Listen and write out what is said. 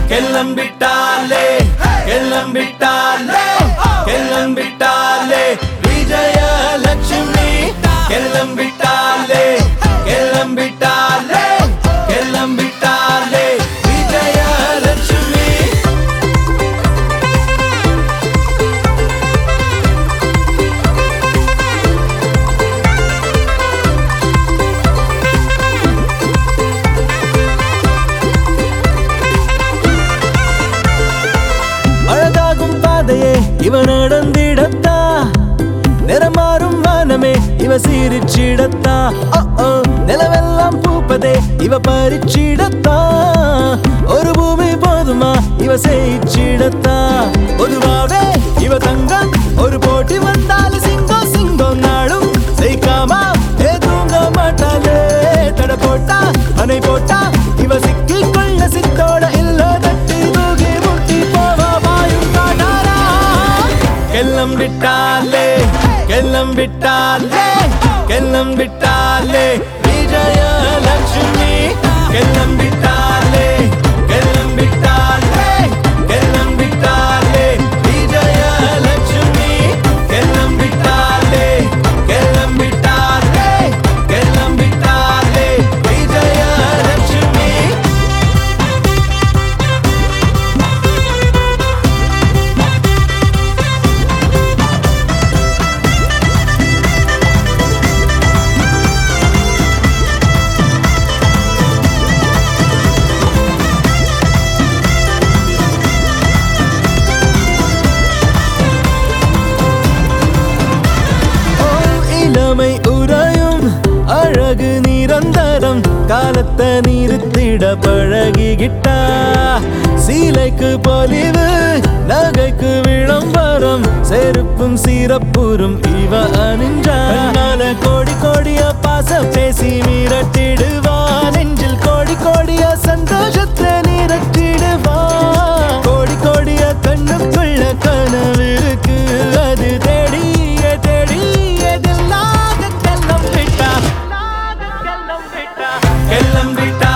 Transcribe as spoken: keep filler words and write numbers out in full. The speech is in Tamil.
கிளம்பிட்டாலே கிளம்பிட்டாலே கிளம்பிட்டாலே விஜயலட்சுமி கிளம்பிட்டாலே கிளம்பிட்டாலே கிளம்பிட்டாலே விஜயலட்சுமி. அழகாகும் பாதையே இவ நடந்திடத்தா, நிறமாறும் வானமே இவ சீரிச்சிடத்தா, நிலவெல்லாம் பூப்பதே இவ பறிச்சிடத்தா, ஒரு பூமி போதுமா இவ செய்ச்சிடத்தா. பொதுவாவே இவ தங்கம், ஒரு போட்டி வந்தாலும் சிங்கம் சிங்கம் நாளும் செய்காமா ஏ தூங்க மாட்டாலே. தட போட்டா அணை போட்டா இவ சிக்கி கொள்ள சித்தோட இல்ல தட்டி தூக்கி முட்டி போவா வாயும் காட்டாரா. கிளம்பிட்டாலே கிளம்பிட்டாலே கிளம்பிட்டாலே விஜயலட்சுமி கிளம்பிட்டாலே கிளம்பிட்டாலே கிளம்பிட்டாலே விஜயலட்சுமி கிளம்பிட்டாலே கிளம்பிட்டாலே கிளம்பிட்டாலே விஜயலட்சுமி. இளமை உறையும் அழகு நிரந்தரம், காலத்தை நிறுத்திட பழகிக்கிட்டா. சீலைக்கு பொலிவு நகைக்கு விளம்பரம், செருப்பும் சிறப்புறும் இவ அணிஞ்சால கோடி கோடிய பாச பேசி மிரட்டிடுவா, நெஞ்சில் கோடி கோடிய சந்தோஷத்தை நிரட்டிடுவா. கோடி கோடிய கண்ணுக்குள்ள கனவிருக்கு, அது தேடிய தேடிய கிளம்பிட்டா கிளம்பிட்டா